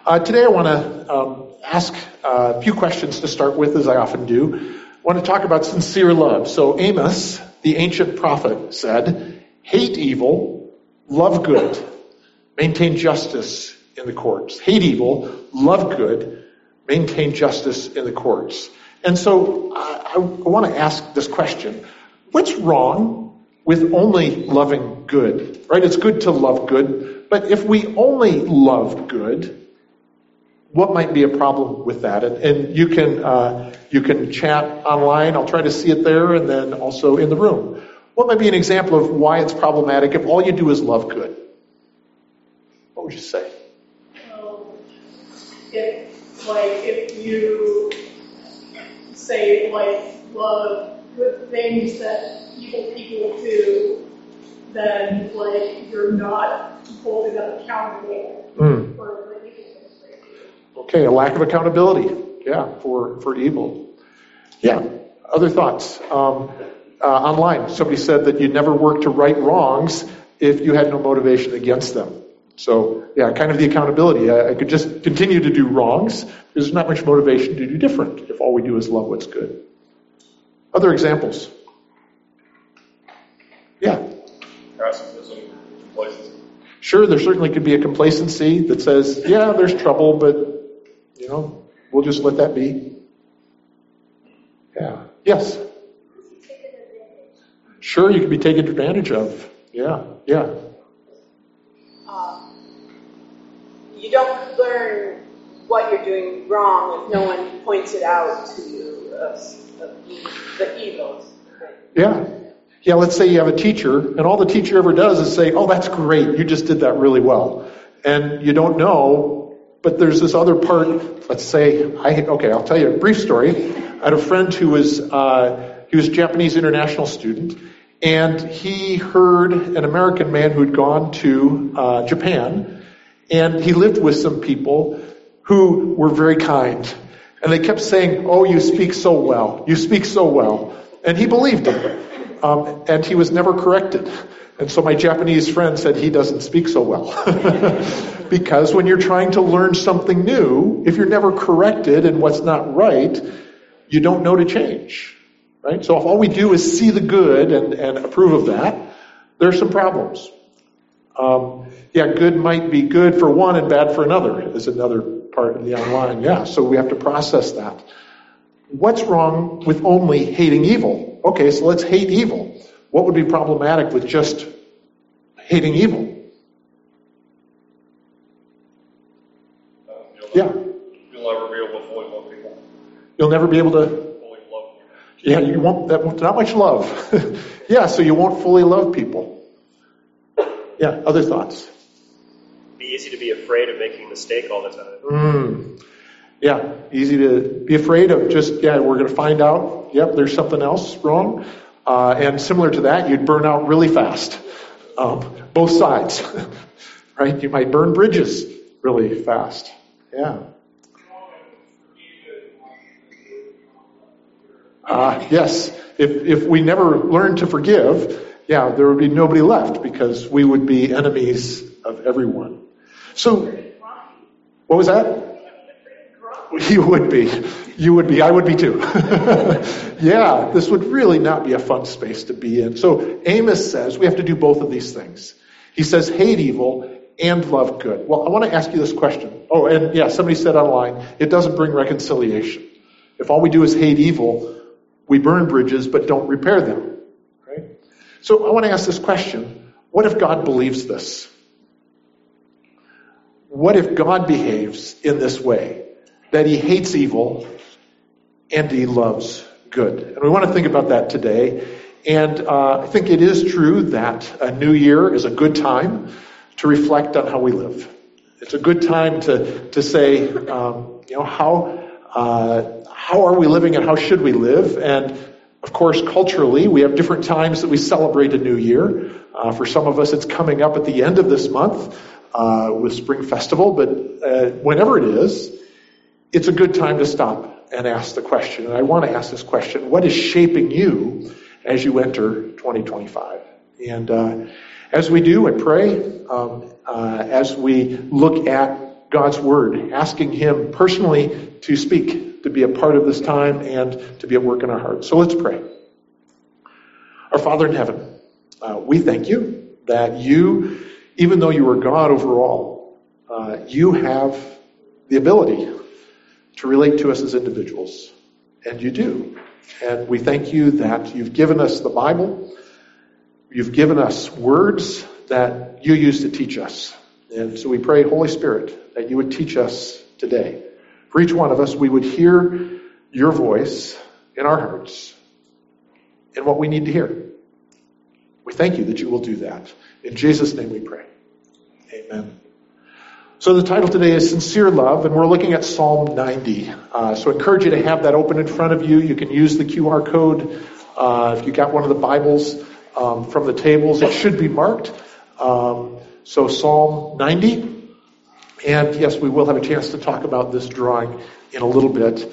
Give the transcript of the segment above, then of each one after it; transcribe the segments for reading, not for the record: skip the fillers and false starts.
Today I want to ask a few questions to start with, as I often do. I want to talk about sincere love. So Amos, the ancient prophet, said, hate evil, love good, maintain justice in the courts. Hate evil, love good, maintain justice in the courts. And so I want to ask this question. What's wrong with only loving good? Right? It's good to love good, but if we only love good, what might be a problem with that? And you can chat online. I'll try to see it there, and then also in the room. What might be an example of why it's problematic if all you do is love good? What would you say? If you say love good things that evil people do, then you're not holding them accountable for the evil things they do. Okay, a lack of accountability, for evil. Yeah, other thoughts? Online, somebody said that you never work to right wrongs if you had no motivation against them. So, kind of the accountability. I could just continue to do wrongs because there's not much motivation to do different if all we do is love what's good. Other examples? Yeah. Pacifism, complacency. Sure, there certainly could be a complacency that says, there's trouble, but, we'll just let that be. Yeah. Yes? Sure, you can be taken advantage of. Yeah. You don't learn what you're doing wrong if no one points it out to you, the evils. Yeah, let's say you have a teacher, and all the teacher ever does is say, oh, that's great, you just did that really well. And you don't know, but there's this other part, let's say, I'll tell you a brief story. I had a friend who was a Japanese international student, and he heard an American man who'd gone to Japan, and he lived with some people who were very kind. And they kept saying, oh, you speak so well. You speak so well. And he believed them. And he was never corrected. And so my Japanese friend said he doesn't speak so well. Because when you're trying to learn something new, if you're never corrected in what's not right, you don't know to change. Right? So if all we do is see the good and approve of that, there's some problems. Good might be good for one and bad for another is another part of the online. So we have to process that. What's wrong with only hating evil? Okay, so let's hate evil. What would be problematic with just hating evil? You'll never be able to fully love people. You'll never be able to fully love people. Yeah, you won't. Not much love. So you won't fully love people. Yeah, other thoughts? Be easy to be afraid of making a mistake all the time. Easy to be afraid of just, we're going to find out, there's something else wrong. And similar to that, you'd burn out really fast. Both sides, right? You might burn bridges really fast. Yes, if we never learn to forgive, there would be nobody left because we would be enemies of everyone. So, what was that? You would be. I would be too. This would really not be a fun space to be in. So Amos says we have to do both of these things. He says hate evil and love good. Well, I want to ask you this question. Oh, and somebody said online, it doesn't bring reconciliation. If all we do is hate evil, we burn bridges but don't repair them. Right? So I want to ask this question. What if God believes this? What if God behaves in this way? That he hates evil and he loves good. And we want to think about that today. And I think it is true that a new year is a good time to reflect on how we live. It's a good time to say, how are we living and how should we live? And of course, culturally, we have different times that we celebrate a new year. For some of us, it's coming up at the end of this month with Spring Festival. But whenever it is, it's a good time to stop and ask the question. And I want to ask this question. What is shaping you as you enter 2025? And as we do, I pray, as we look at God's word, asking him personally to speak, to be a part of this time and to be at work in our hearts. So let's pray. Our Father in heaven, we thank you that you, even though you are God over all, you have the ability to relate to us as individuals. And you do. And we thank you that you've given us the Bible. You've given us words that you use to teach us. And so we pray, Holy Spirit, that you would teach us today. For each one of us, we would hear your voice in our hearts and what we need to hear. We thank you that you will do that. In Jesus' name we pray. Amen. So the title today is Sincere Love, and we're looking at Psalm 90. So I encourage you to have that open in front of you. You can use the QR code. If you got one of the Bibles from the tables, it should be marked. So Psalm 90. And yes, we will have a chance to talk about this drawing in a little bit.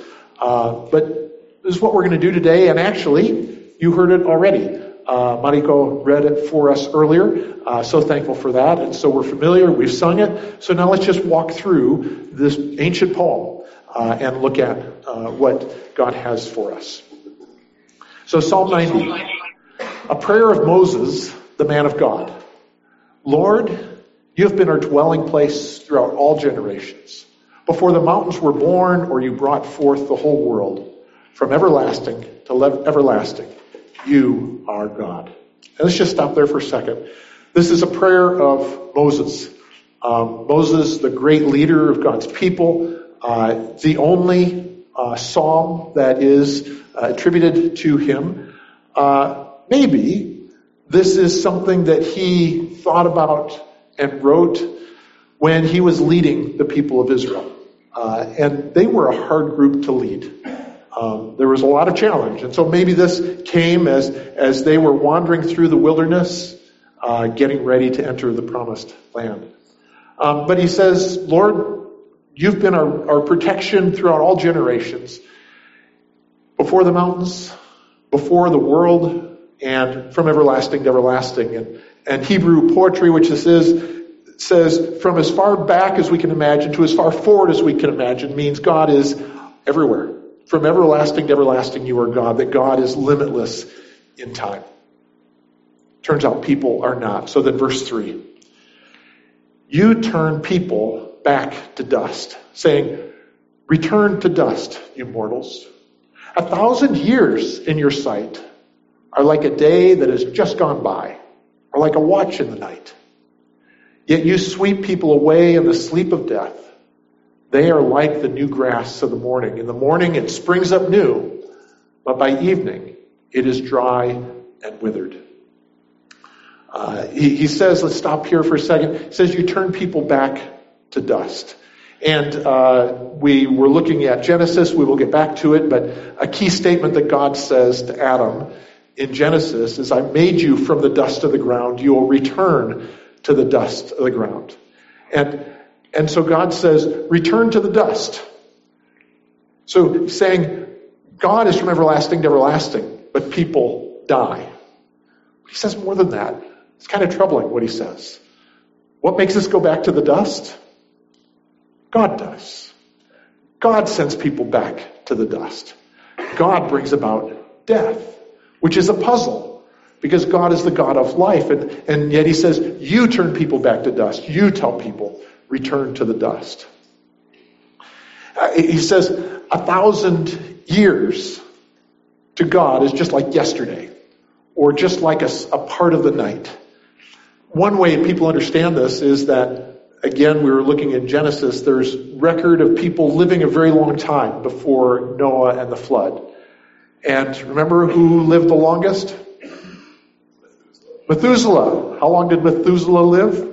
But this is what we're going to do today. And actually, you heard it already. Mariko read it for us earlier. So thankful for that. And so we're familiar. We've sung it. So now let's just walk through this ancient poem and look at what God has for us. So Psalm 90, a prayer of Moses, the man of God. Lord, you have been our dwelling place throughout all generations. Before the mountains were born, or you brought forth the whole world, from everlasting to everlasting, you are God. And let's just stop there for a second. This is a prayer of Moses. Moses, the great leader of God's people, the only psalm that is attributed to him. Maybe this is something that he thought about and wrote when he was leading the people of Israel. And they were a hard group to lead. There was a lot of challenge. And so maybe this came as they were wandering through the wilderness, getting ready to enter the promised land. But he says, Lord, you've been our protection throughout all generations, before the mountains, before the world, and from everlasting to everlasting. And Hebrew poetry, which this is, says from as far back as we can imagine to as far forward as we can imagine, means God is everywhere. From everlasting to everlasting, you are God, that God is limitless in time. Turns out people are not. So then verse 3. You turn people back to dust, saying, return to dust, you mortals. 1,000 years in your sight are like a day that has just gone by, or like a watch in the night. Yet you sweep people away in the sleep of death. They are like the new grass of the morning. In the morning it springs up new, but by evening it is dry and withered. He says, let's stop here for a second. He says you turn people back to dust. And we were looking at Genesis. We will get back to it. But a key statement that God says to Adam in Genesis is, I made you from the dust of the ground. You will return to the dust of the ground. And so God says, return to the dust. So saying, God is from everlasting to everlasting, but people die. He says more than that. It's kind of troubling what he says. What makes us go back to the dust? God does. God sends people back to the dust. God brings about death, which is a puzzle, because God is the God of life. And yet he says, you turn people back to dust. You tell people, return to the dust. He says 1,000 years to God is just like yesterday, or just like a part of the night. One way people understand this is that, again, we were looking in Genesis, there's record of people living a very long time before Noah and the flood. And remember who lived the longest? Methuselah. How long did Methuselah live?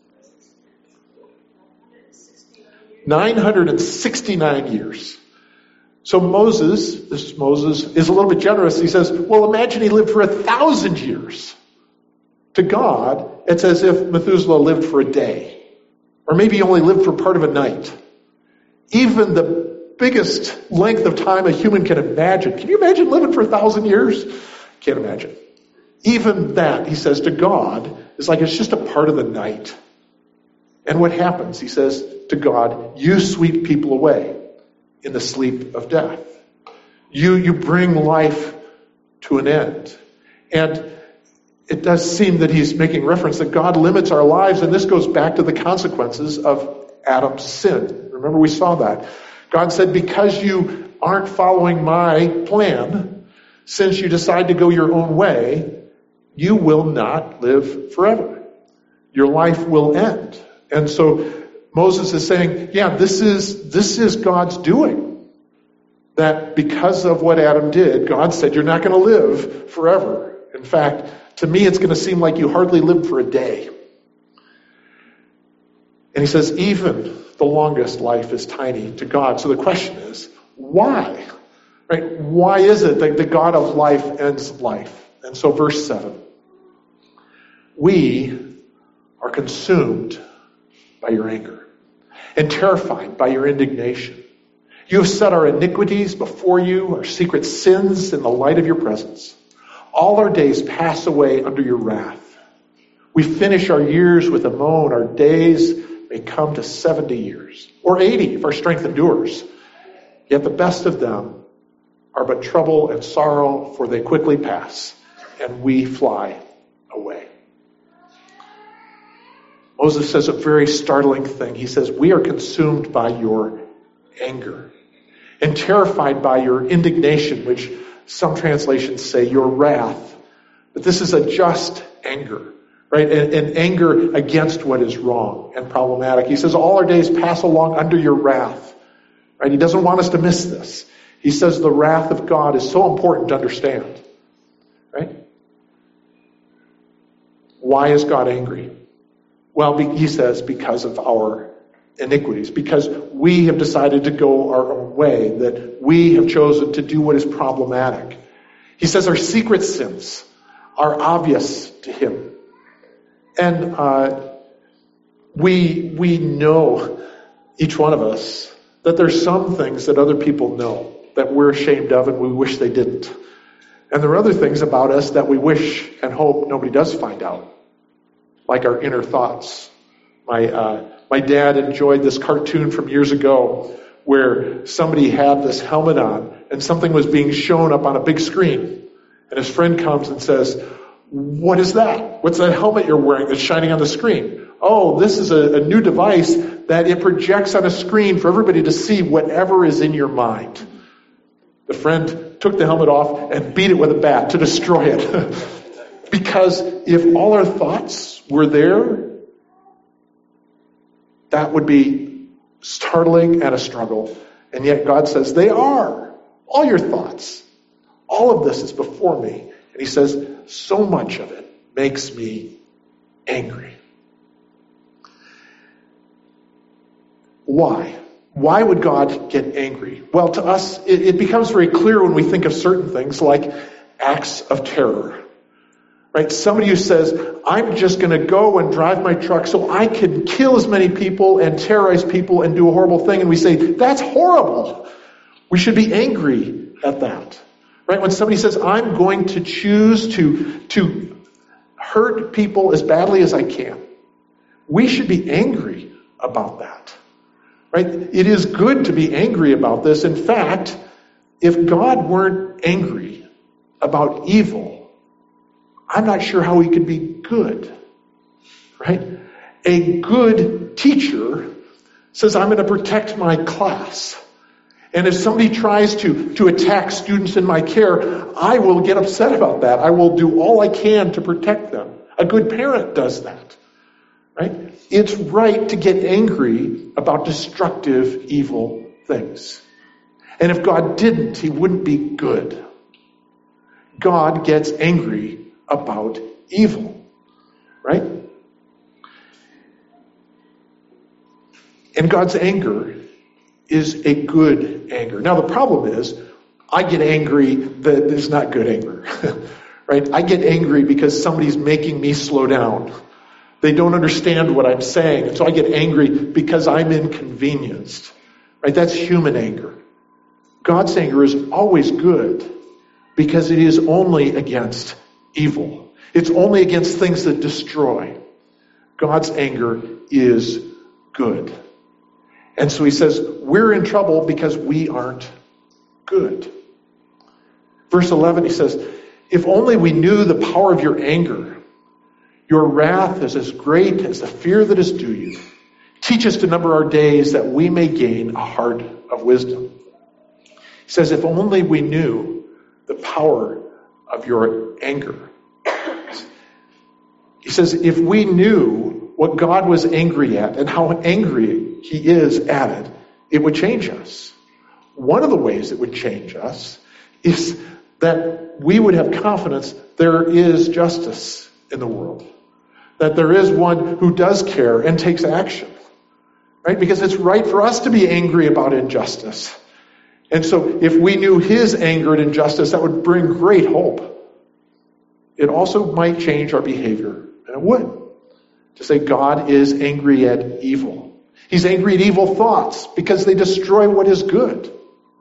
969 years. So Moses, this is Moses, is a little bit generous. He says, well, imagine he lived for 1,000 years. To God, it's as if Methuselah lived for a day. Or maybe he only lived for part of a night. Even the biggest length of time a human can imagine. Can you imagine living for 1,000 years? Can't imagine. Even that, he says, to God, is like it's just a part of the night. And what happens? He says to God, you sweep people away in the sleep of death. You bring life to an end. And it does seem that he's making reference that God limits our lives, and this goes back to the consequences of Adam's sin. Remember, we saw that. God said, because you aren't following my plan, since you decide to go your own way, you will not live forever. Your life will end. And so Moses is saying, yeah, this is God's doing. That because of what Adam did, God said, you're not going to live forever. In fact, to me, it's going to seem like you hardly lived for a day. And he says, even the longest life is tiny to God. So the question is, why? Right? Why is it that the God of life ends life? And so verse 7. We are consumed by your anger and terrified by your indignation. You have set our iniquities before you, our secret sins in the light of your presence. All our days pass away under your wrath. We finish our years with a moan. Our days may come to 70 years, or 80 if our strength endures. Yet the best of them are but trouble and sorrow, for they quickly pass, and we fly away. Moses says a very startling thing. He says, we are consumed by your anger and terrified by your indignation, which some translations say your wrath. But this is a just anger, right? And anger against what is wrong and problematic. He says all our days pass along under your wrath, right? He doesn't want us to miss this. He says the wrath of God is so important to understand, right? Why is God angry? Well, he says because of our iniquities, because we have decided to go our own way, that we have chosen to do what is problematic. He says our secret sins are obvious to him. And we know, each one of us, that there's some things that other people know that we're ashamed of and we wish they didn't. And there are other things about us that we wish and hope nobody does find out, like our inner thoughts. My dad enjoyed this cartoon from years ago where somebody had this helmet on and something was being shown up on a big screen. And his friend comes and says, what is that? What's that helmet you're wearing that's shining on the screen? Oh, this is a new device that it projects on a screen for everybody to see whatever is in your mind. The friend took the helmet off and beat it with a bat to destroy it. Because if all our thoughts were there, that would be startling and a struggle. And yet God says, they are. All your thoughts. All of this is before me. And he says, so much of it makes me angry. Why? Why would God get angry? Well, to us, it becomes very clear when we think of certain things like acts of terror. Right? Somebody who says, I'm just going to go and drive my truck so I can kill as many people and terrorize people and do a horrible thing. And we say, that's horrible. We should be angry at that. Right? When somebody says, I'm going to choose to hurt people as badly as I can, we should be angry about that. Right? It is good to be angry about this. In fact, if God weren't angry about evil, I'm not sure how he could be good. Right? A good teacher says, I'm going to protect my class. And if somebody tries to attack students in my care, I will get upset about that. I will do all I can to protect them. A good parent does that. Right? It's right to get angry about destructive, evil things. And if God didn't, he wouldn't be good. God gets angry about evil. Right? And God's anger is a good anger. Now the problem is, I get angry that is not good anger. Right? I get angry because somebody's making me slow down. They don't understand what I'm saying. And so I get angry because I'm inconvenienced. Right? That's human anger. God's anger is always good because it is only against evil. It's only against things that destroy. God's anger is good. And so he says, we're in trouble because we aren't good. Verse 11, he says, if only we knew the power of your anger. Your wrath is as great as the fear that is due you. Teach us to number our days that we may gain a heart of wisdom. He says, if only we knew the power of your anger. He says, if we knew what God was angry at and how angry he is at it would change us. One of the ways it would change us is that we would have confidence there is justice in the world. That there is one who does care and takes action. Right? Because it's right for us to be angry about injustice. And so if we knew his anger at injustice, that would bring great hope. It also might change our behavior. And it would. To say God is angry at evil. He's angry at evil thoughts because they destroy what is good.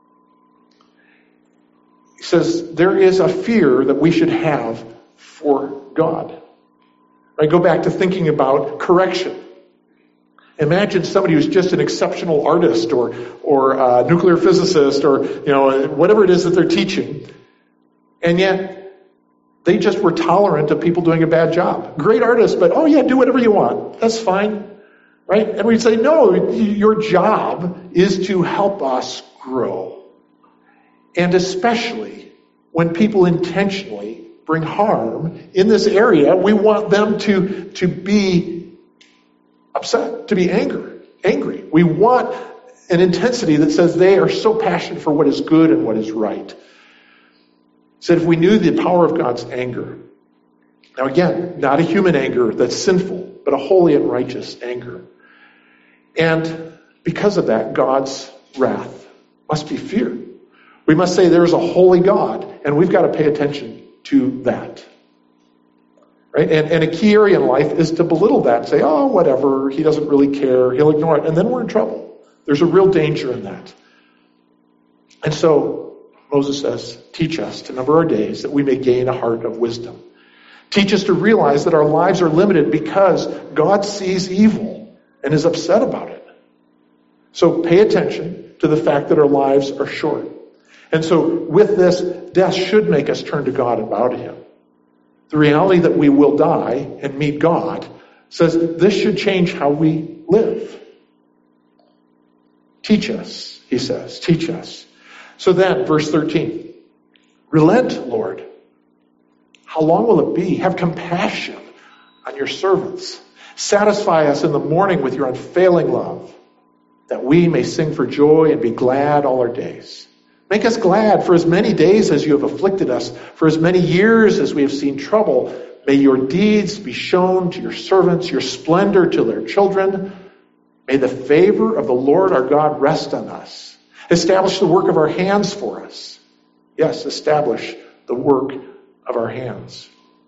He says there is a fear that we should have for God. I go back to thinking about correction. Imagine somebody who's just an exceptional artist or a nuclear physicist or whatever it is that they're teaching, and yet they just were tolerant of people doing a bad job. Great artist, but do whatever you want. That's fine, right? And we'd say, no, your job is to help us grow, and especially when people intentionally bring harm in this area, we want them to be upset, to be angry. We want an intensity that says they are so passionate for what is good and what is right. He said if we knew the power of God's anger, now again, not a human anger that's sinful, but a holy and righteous anger. And because of that, God's wrath must be feared. We must say there is a holy God, and we've got to pay attention to that. Right? And a key area in life is to belittle that and say, oh, whatever, he doesn't really care, he'll ignore it, and then we're in trouble. There's a real danger in that. And so Moses says, teach us to number our days that we may gain a heart of wisdom. Teach us to realize that our lives are limited because God sees evil and is upset about it. So pay attention to the fact that our lives are short. And so with this, death should make us turn to God and bow to him. The reality that we will die and meet God says this should change how we live. Teach us, he says, teach us. So then, verse 13, relent, Lord. How long will it be? Have compassion on your servants. Satisfy us in the morning with your unfailing love, that we may sing for joy and be glad all our days. Make us glad for as many days as you have afflicted us, for as many years as we have seen trouble. May your deeds be shown to your servants, your splendor to their children. May the favor of the Lord our God rest on us. Establish the work of our hands for us. Yes, establish the work of our hands.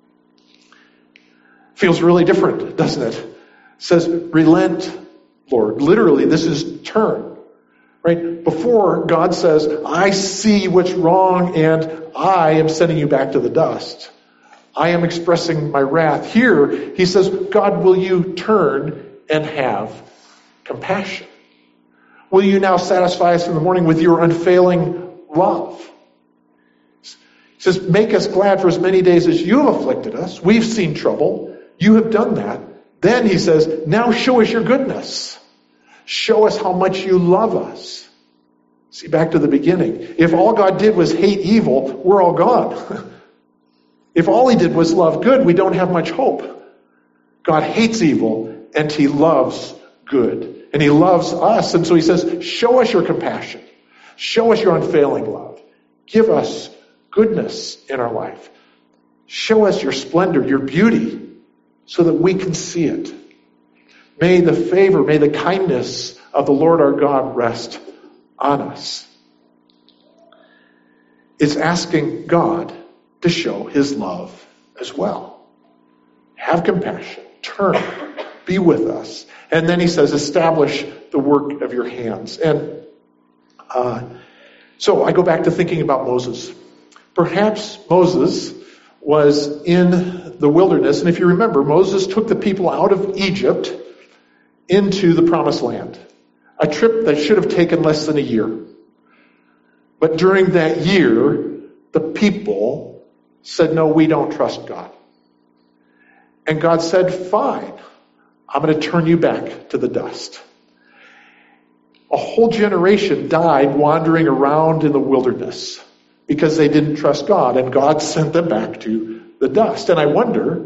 Feels really different, doesn't it? It says, relent, Lord. Literally, this is turn. Right? Before, God says, I see what's wrong and I am sending you back to the dust. I am expressing my wrath. Here, he says, God, will you turn and have compassion? Will you now satisfy us in the morning with your unfailing love? He says, make us glad for as many days as you have afflicted us. We've seen trouble. You have done that. Then he says, now show us your goodness. Show us how much you love us. See, back to the beginning. If all God did was hate evil, we're all gone. If all he did was love good, we don't have much hope. God hates evil and he loves good. And he loves us. And so he says, show us your compassion. Show us your unfailing love. Give us goodness in our life. Show us your splendor, your beauty, so that we can see it. May the favor, may the kindness of the Lord our God rest on us. It's asking God to show his love as well. Have compassion. Turn. Be with us. And then he says, establish the work of your hands. And so I go back to thinking about Moses. Perhaps Moses was in the wilderness. And if you remember, Moses took the people out of Egypt into the promised land. A trip that should have taken less than a year. But during that year, the people said, no, we don't trust God. And God said, fine, I'm going to turn you back to the dust. A whole generation died wandering around in the wilderness because they didn't trust God, and God sent them back to the dust. And I wonder,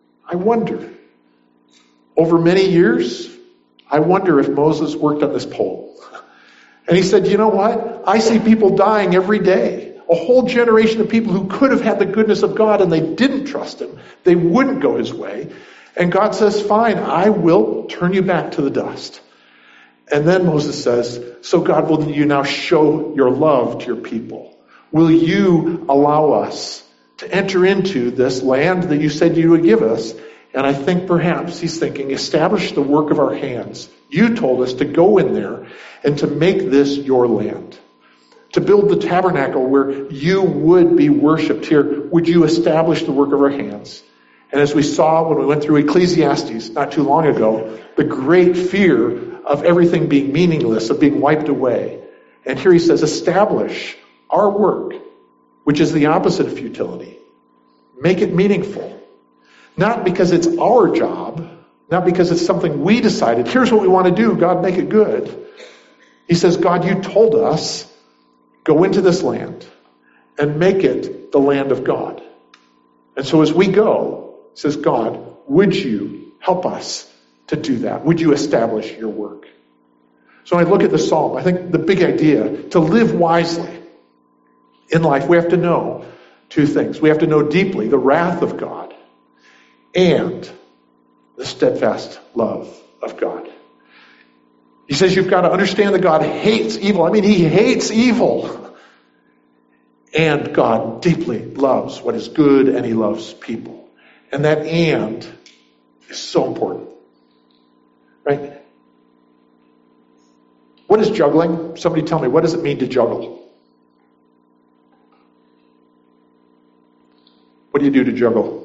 over many years, I wonder if Moses worked on this pole. And he said, you know what? I see people dying every day. A whole generation of people who could have had the goodness of God and they didn't trust him. They wouldn't go his way. And God says, fine, I will turn you back to the dust. And then Moses says, so God, will you now show your love to your people? Will you allow us to enter into this land that you said you would give us? And I think perhaps he's thinking, establish the work of our hands. You told us to go in there and to make this your land. To build the tabernacle where you would be worshipped here. Would you establish the work of our hands? And as we saw when we went through Ecclesiastes not too long ago, the great fear of everything being meaningless, of being wiped away. And here he says, establish our work, which is the opposite of futility. Make it meaningful. Not because it's our job, not because it's something we decided. Here's what we want to do, God, make it good. He says, God, you told us, go into this land and make it the land of God. And so as we go, he says, God, would you help us to do that? Would you establish your work? So when I look at the psalm, I think the big idea, to live wisely in life, we have to know two things. We have to know deeply the wrath of God and the steadfast love of God. He says you've got to understand that God hates evil. I mean, he hates evil. And God deeply loves what is good, and he loves people. And that and is so important. Right? What is juggling? Somebody tell me, what does it mean to juggle? What do you do to juggle?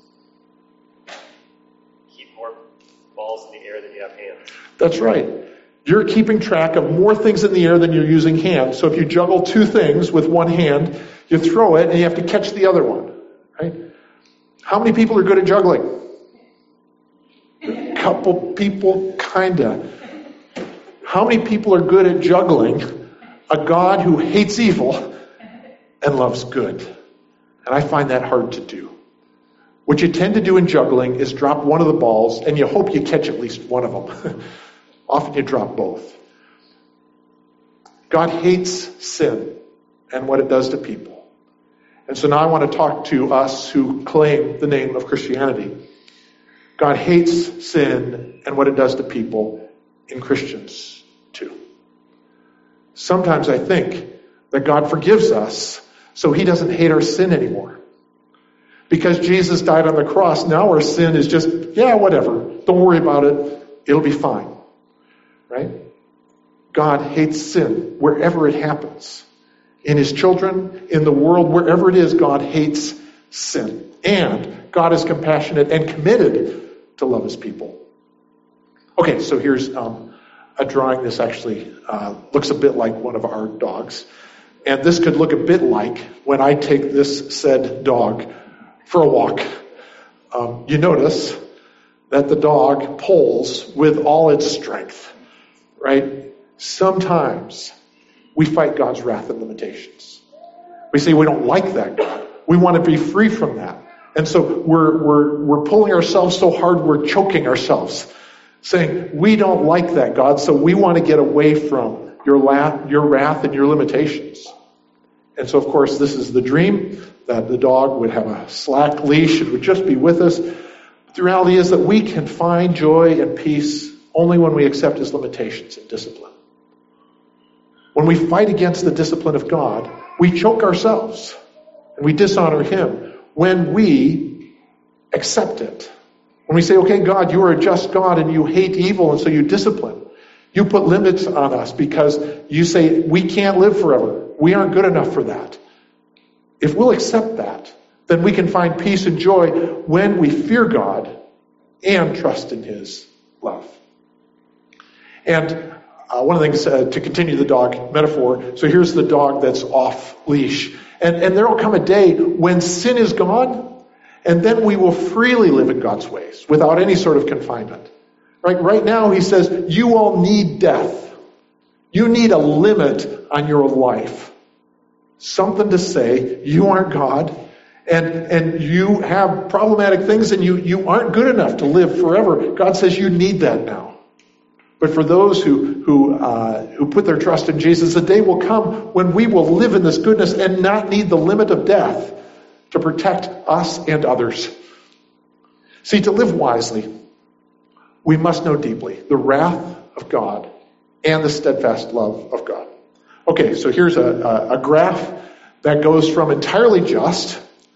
Keep more balls in the air than you have hands. That's right. You're keeping track of more things in the air than you're using hands. So if you juggle two things with one hand, you throw it and you have to catch the other one. Right? How many people are good at juggling? A couple people, kinda. How many people are good at juggling a God who hates evil and loves good? And I find that hard to do. What you tend to do in juggling is drop one of the balls and you hope you catch at least one of them. Often you drop both. God hates sin and what it does to people. And so now I want to talk to us who claim the name of Christianity. God hates sin and what it does to people in Christians too. Sometimes I think that God forgives us so he doesn't hate our sin anymore. Because Jesus died on the cross, now our sin is just, yeah, whatever. Don't worry about it. It'll be fine. Right? God hates sin wherever it happens. In his children, in the world, wherever it is, God hates sin. And God is compassionate and committed to love his people. Okay, so here's a drawing. This actually looks a bit like one of our dogs. And this could look a bit like when I take this said dog for a walk. You notice that the dog pulls with all its strength. Right? Sometimes we fight God's wrath and limitations. We say we don't like that God. We want to be free from that. And so we're pulling ourselves so hard we're choking ourselves, saying we don't like that God, so we want to get away from your wrath and your limitations. And so of course this is the dream, that the dog would have a slack leash and would just be with us. But the reality is that we can find joy and peace only when we accept his limitations and discipline. When we fight against the discipline of God, we choke ourselves and we dishonor him. When we accept it, when we say, okay, God, you are a just God and you hate evil and so you discipline. You put limits on us because you say we can't live forever. We aren't good enough for that. If we'll accept that, then we can find peace and joy when we fear God and trust in his love. And one of the things, to continue the dog metaphor, so here's the dog that's off leash. And there will come a day when sin is gone, and then we will freely live in God's ways without any sort of confinement. Right now, he says, you all need death. You need a limit on your life. Something to say, you aren't God, and you have problematic things, and you aren't good enough to live forever. God says you need that now. But for those who put their trust in Jesus, the day will come when we will live in this goodness and not need the limit of death to protect us and others. See, to live wisely, we must know deeply the wrath of God and the steadfast love of God. Okay, so here's a graph that goes from entirely just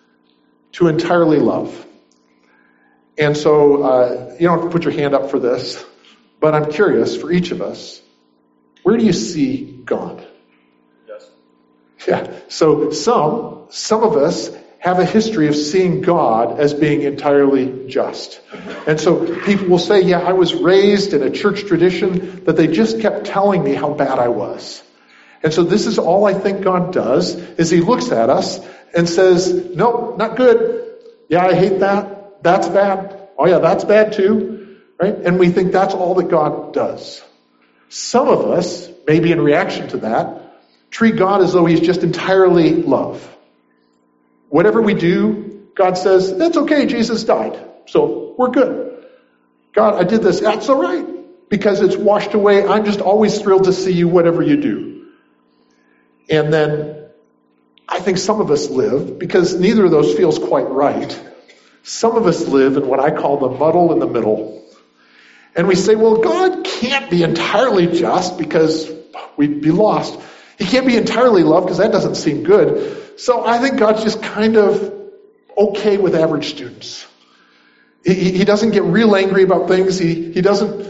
to entirely love. And so you don't have to put your hand up for this, but I'm curious, for each of us, where do you see God? Yes. Yeah, so some of us have a history of seeing God as being entirely just. And so people will say, yeah, I was raised in a church tradition that they just kept telling me how bad I was. And so this is all I think God does, is he looks at us and says, no, not good. Yeah, I hate that. That's bad. Oh yeah, that's bad too. Right? And we think that's all that God does. Some of us, maybe in reaction to that, treat God as though he's just entirely love. Whatever we do, God says, that's okay, Jesus died. So we're good. God, I did this. That's all right. Because it's washed away. I'm just always thrilled to see you, whatever you do. And then I think some of us live, because neither of those feels quite right. Some of us live in what I call the muddle in the middle. And we say, well, God can't be entirely just because we'd be lost. He can't be entirely loved because that doesn't seem good. So I think God's just kind of okay with average students. He doesn't get real angry about things. He doesn't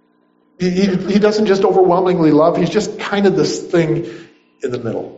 just overwhelmingly love. He's just kind of this thing in the middle.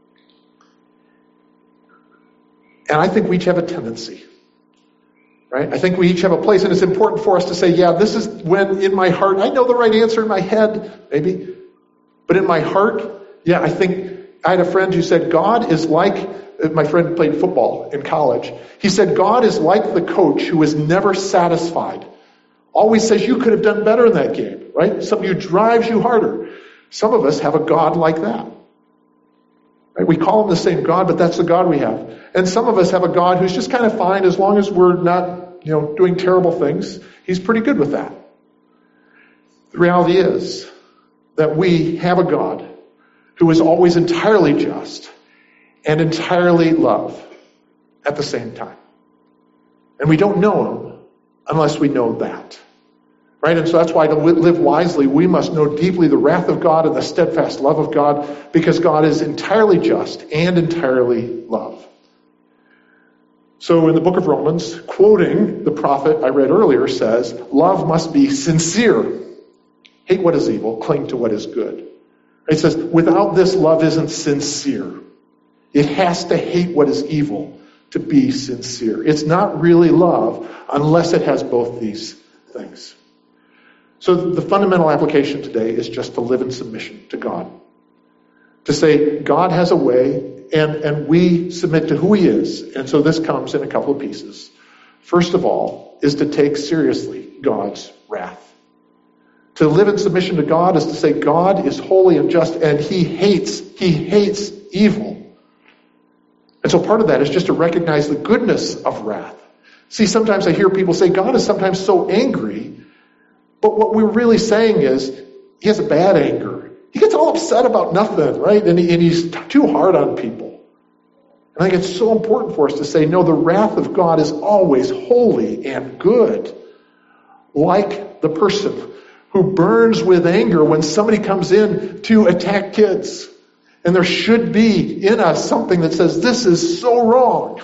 And I think we each have a tendency. Right? I think we each have a place, and it's important for us to say, yeah, this is when in my heart, I know the right answer in my head, maybe, but in my heart, yeah, I think, I had a friend who said, God is like, my friend played football in college. He said, God is like the coach who is never satisfied. Always says you could have done better in that game, right? Some of you drives you harder. Some of us have a God like that. Right? We call him the same God, but that's the God we have. And some of us have a God who's just kind of fine as long as we're not, doing terrible things. He's pretty good with that. The reality is that we have a God who is always entirely just and entirely love at the same time. And we don't know him unless we know that. Right? And so that's why to live wisely, we must know deeply the wrath of God and the steadfast love of God, because God is entirely just and entirely love. So in the book of Romans, quoting the prophet I read earlier, says, love must be sincere. Hate what is evil, cling to what is good. It says, without this, love isn't sincere. It has to hate what is evil to be sincere. It's not really love unless it has both these things. So the fundamental application today is just to live in submission to God. To say, God has a way, and we submit to who he is. And so this comes in a couple of pieces. First of all, is to take seriously God's wrath. To live in submission to God is to say God is holy and just, and he hates evil. And so part of that is just to recognize the goodness of wrath. See, sometimes I hear people say God is sometimes so angry, but what we're really saying is he has a bad anger. He gets all upset about nothing, right? And he's too hard on people. And I think it's so important for us to say, no, the wrath of God is always holy and good. Like the person who burns with anger when somebody comes in to attack kids. And there should be in us something that says, this is so wrong.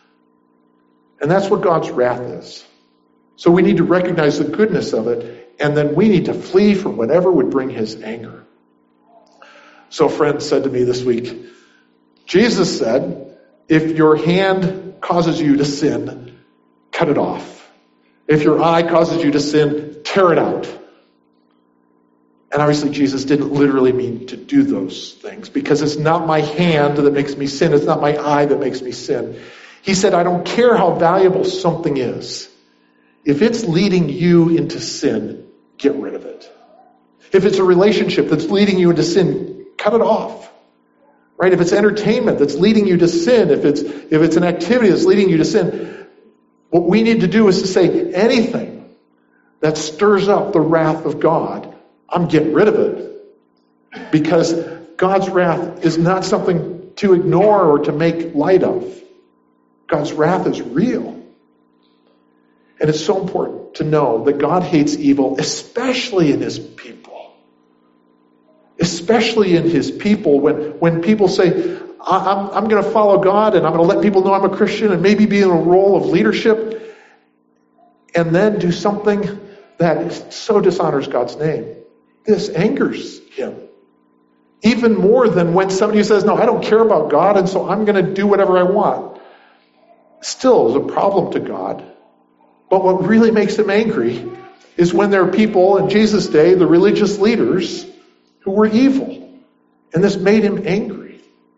And that's what God's wrath is. So we need to recognize the goodness of it, and then we need to flee from whatever would bring his anger. So a friend said to me this week, Jesus said, if your hand causes you to sin, cut it off. If your eye causes you to sin, tear it out. And obviously Jesus didn't literally mean to do those things, because it's not my hand that makes me sin. It's not my eye that makes me sin. He said, I don't care how valuable something is. If it's leading you into sin, get rid of it. If it's a relationship that's leading you into sin, cut it off. Right? If it's entertainment that's leading you to sin, if it's an activity that's leading you to sin, what we need to do is to say anything that stirs up the wrath of God, I'm getting rid of it. Because God's wrath is not something to ignore or to make light of. God's wrath is real. And it's so important to know that God hates evil, especially in his people. Especially in his people. When people say, I'm going to follow God and I'm going to let people know I'm a Christian and maybe be in a role of leadership, and then do something that so dishonors God's name. This angers him. Even more than when somebody says, no, I don't care about God, and so I'm going to do whatever I want. Still is a problem to God. But what really makes him angry is when there are people in Jesus' day, the religious leaders, who were evil. And this made him angry.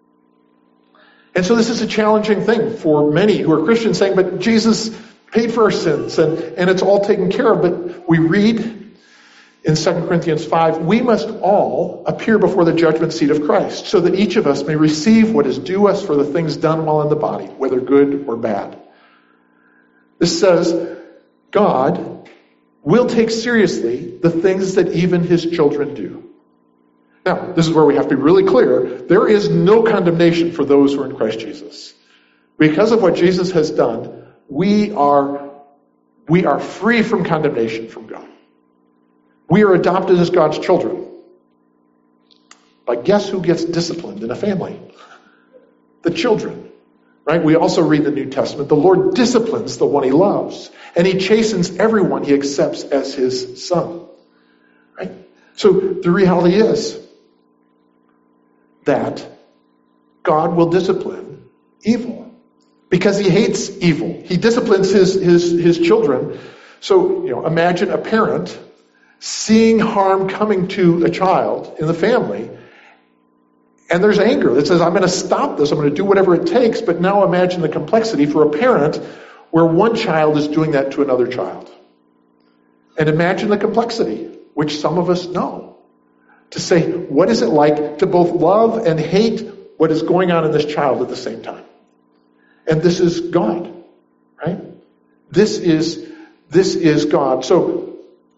And so this is a challenging thing for many who are Christians, saying, but Jesus paid for our sins and it's all taken care of. But we read in 2 Corinthians 5, we must all appear before the judgment seat of Christ, so that each of us may receive what is due us for the things done while in the body, whether good or bad. This says, God will take seriously the things that even his children do. Now, this is where we have to be really clear. There is no condemnation for those who are in Christ Jesus. Because of what Jesus has done, we are free from condemnation from God. We are adopted as God's children. But guess who gets disciplined in a family? The children. Right? We also read in the New Testament, the Lord disciplines the one he loves, and he chastens everyone he accepts as his son. Right? So the reality is that God will discipline evil because he hates evil. He disciplines his children. So, imagine a parent seeing harm coming to a child in the family, and there's anger that says, I'm going to stop this, I'm going to do whatever it takes. But now imagine the complexity for a parent where one child is doing that to another child. And imagine the complexity, which some of us know, to say, what is it like to both love and hate what is going on in this child at the same time? And this is God, right? This is God. So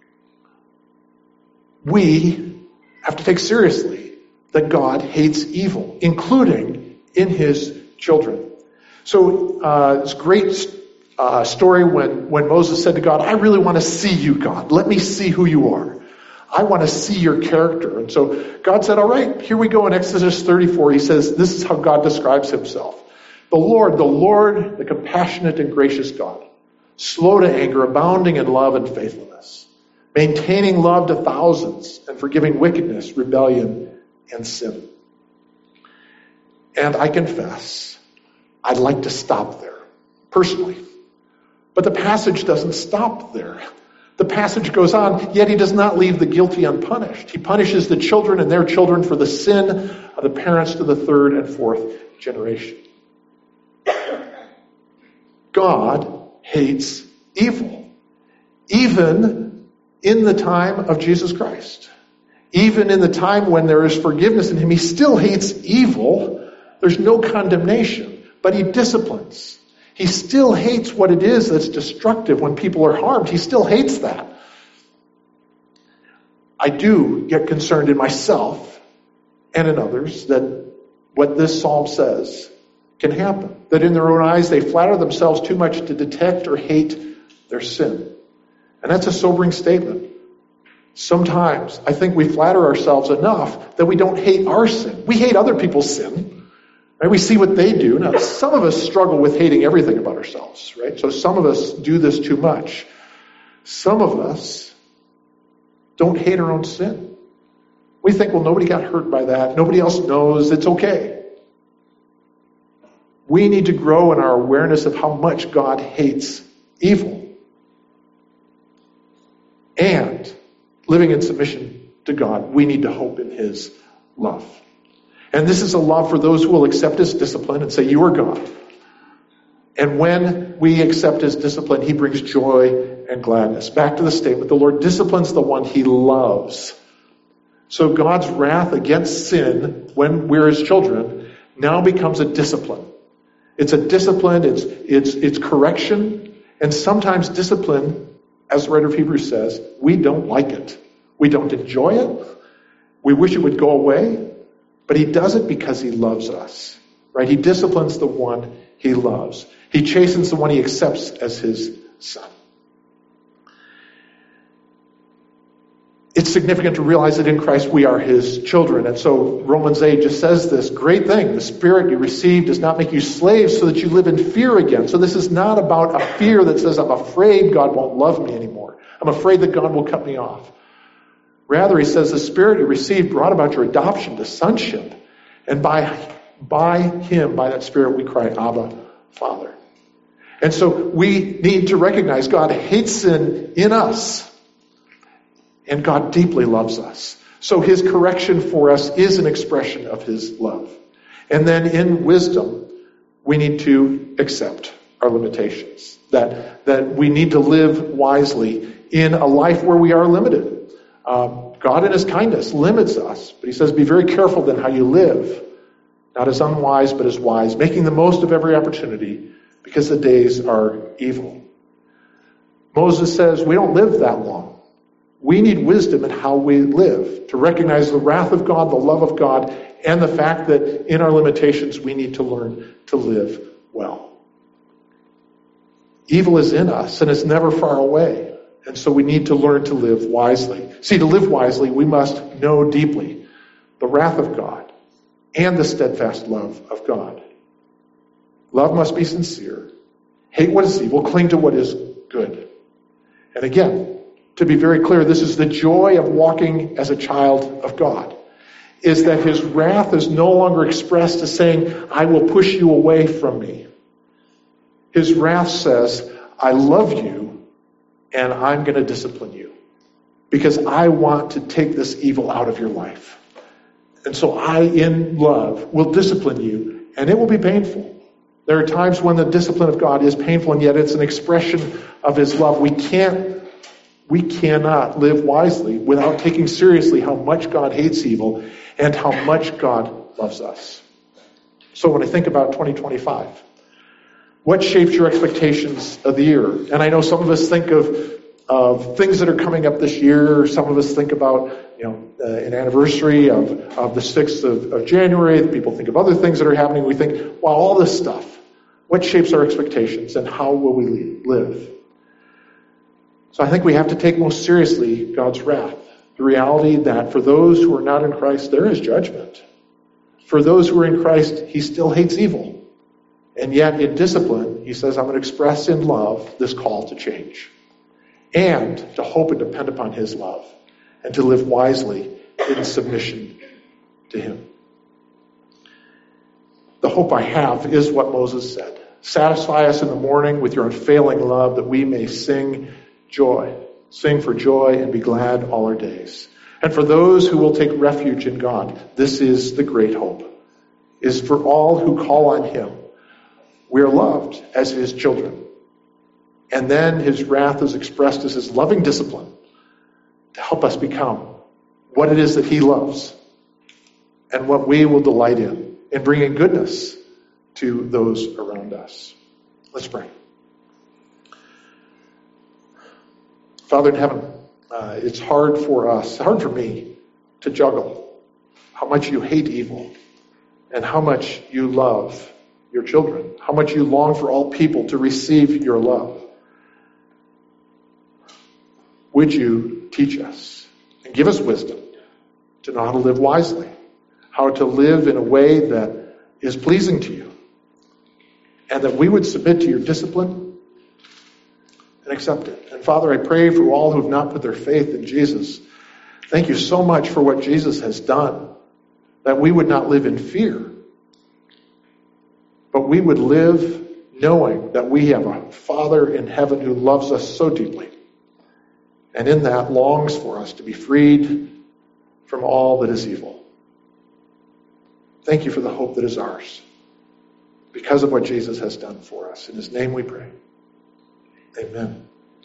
we have to take seriously that God hates evil, including in his children. So it's a great story when Moses said to God, I really want to see you, God. Let me see who you are. I want to see your character. And so God said, all right, here we go in Exodus 34. He says, this is how God describes himself. The Lord, the compassionate and gracious God, slow to anger, abounding in love and faithfulness, maintaining love to thousands and forgiving wickedness, rebellion, and sin. And I confess, I'd like to stop there, personally. But the passage doesn't stop there. The passage goes on, yet he does not leave the guilty unpunished. He punishes the children and their children for the sin of the parents to the third and fourth generation. God hates evil, even in the time of Jesus Christ. Even in the time when there is forgiveness in him, he still hates evil. There's no condemnation, but he disciplines. He still hates what it is that's destructive when people are harmed. He still hates that. I do get concerned in myself and in others that what this psalm says can happen. That in their own eyes they flatter themselves too much to detect or hate their sin. And that's a sobering statement. Sometimes I think we flatter ourselves enough that we don't hate our sin. We hate other people's sin. Right? We see what they do. Now, some of us struggle with hating everything about ourselves, right? So some of us do this too much. Some of us don't hate our own sin. We think, well, nobody got hurt by that. Nobody else knows. It's okay. We need to grow in our awareness of how much God hates evil. And living in submission to God. We need to hope in his love. And this is a love for those who will accept his discipline and say, you are God. And when we accept his discipline, he brings joy and gladness. Back to the statement, the Lord disciplines the one he loves. So God's wrath against sin, when we're his children, now becomes a discipline. It's a discipline, it's correction, and sometimes discipline, as the writer of Hebrews says, we don't like it. We don't enjoy it. We wish it would go away, but he does it because he loves us, right? He disciplines the one he loves. He chastens the one he accepts as his son. It's significant to realize that in Christ we are his children. And so Romans 8 just says this great thing. The spirit you receive does not make you slaves so that you live in fear again. So this is not about a fear that says, I'm afraid God won't love me anymore. I'm afraid that God will cut me off. Rather, he says, the spirit you received brought about your adoption to sonship. And by him, by that spirit, we cry, Abba, Father. And so we need to recognize God hates sin in us. And God deeply loves us. So his correction for us is an expression of his love. And then in wisdom, we need to accept our limitations. That we need to live wisely in a life where we are limited. God in his kindness limits us. But he says, be very careful then how you live. Not as unwise, but as wise. Making the most of every opportunity because the days are evil. Moses says, we don't live that long. We need wisdom in how we live, to recognize the wrath of God, the love of God, and the fact that in our limitations we need to learn to live well. Evil is in us and it's never far away. And so we need to learn to live wisely. See, to live wisely, we must know deeply the wrath of God and the steadfast love of God. Love must be sincere. Hate what is evil, cling to what is good. And again, to be very clear, this is the joy of walking as a child of God, is that his wrath is no longer expressed as saying, I will push you away from me. His wrath says, I love you and I'm going to discipline you because I want to take this evil out of your life. And so I, in love, will discipline you and it will be painful. There are times when the discipline of God is painful and yet it's an expression of his love. We cannot live wisely without taking seriously how much God hates evil and how much God loves us. So when I think about 2025, what shapes your expectations of the year? And I know some of us think of things that are coming up this year. Some of us think about, an anniversary of the 6th of January. People think of other things that are happening. We think, wow, all this stuff. What shapes our expectations and how will we live? So I think we have to take most seriously God's wrath. The reality that for those who are not in Christ, there is judgment. For those who are in Christ, he still hates evil. And yet in discipline, he says, I'm going to express in love this call to change. And to hope and depend upon his love. And to live wisely in submission to him. The hope I have is what Moses said. Satisfy us in the morning with your unfailing love that we may sing for joy and be glad all our days. And for those who will take refuge in God, this is the great hope, is for all who call on him. We are loved as his children. And then his wrath is expressed as his loving discipline to help us become what it is that he loves and what we will delight in bringing goodness to those around us. Let's pray. Father in heaven, it's hard for me to juggle how much you hate evil and how much you love your children, how much you long for all people to receive your love. Would you teach us and give us wisdom to know how to live wisely, how to live in a way that is pleasing to you, and that we would submit to your discipline and accept it. And Father, I pray for all who have not put their faith in Jesus. Thank you so much for what Jesus has done, that we would not live in fear, but we would live knowing that we have a Father in heaven who loves us so deeply, and in that longs for us to be freed from all that is evil. Thank you for the hope that is ours because of what Jesus has done for us. In his name we pray. Amen.